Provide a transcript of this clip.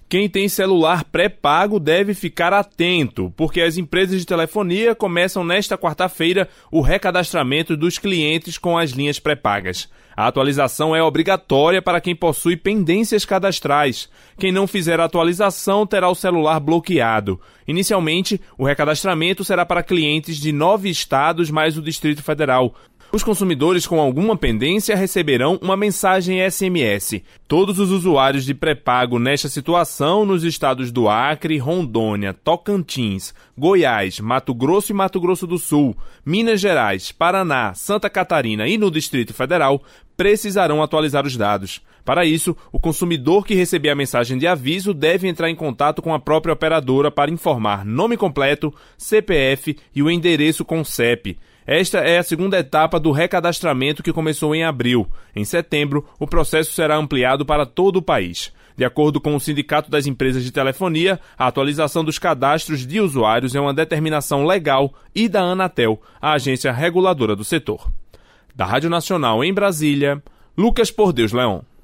Quem tem celular pré-pago deve ficar atento, porque as empresas de telefonia começam nesta quarta-feira o recadastramento dos clientes com as linhas pré-pagas. A atualização é obrigatória para quem possui pendências cadastrais. Quem não fizer a atualização terá o celular bloqueado. Inicialmente, o recadastramento será para clientes de 9 estados mais o Distrito Federal. Os consumidores com alguma pendência receberão uma mensagem SMS. Todos os usuários de pré-pago nesta situação nos estados do Acre, Rondônia, Tocantins, Goiás, Mato Grosso e Mato Grosso do Sul, Minas Gerais, Paraná, Santa Catarina e no Distrito Federal precisarão atualizar os dados. Para isso, o consumidor que receber a mensagem de aviso deve entrar em contato com a própria operadora para informar nome completo, CPF e o endereço com CEP. Esta é a segunda etapa do recadastramento que começou em abril. Em setembro, o processo será ampliado para todo o país. De acordo com o Sindicato das Empresas de Telefonia, a atualização dos cadastros de usuários é uma determinação legal e da Anatel, a agência reguladora do setor. Da Rádio Nacional em Brasília, Lucas Por Deus Leão.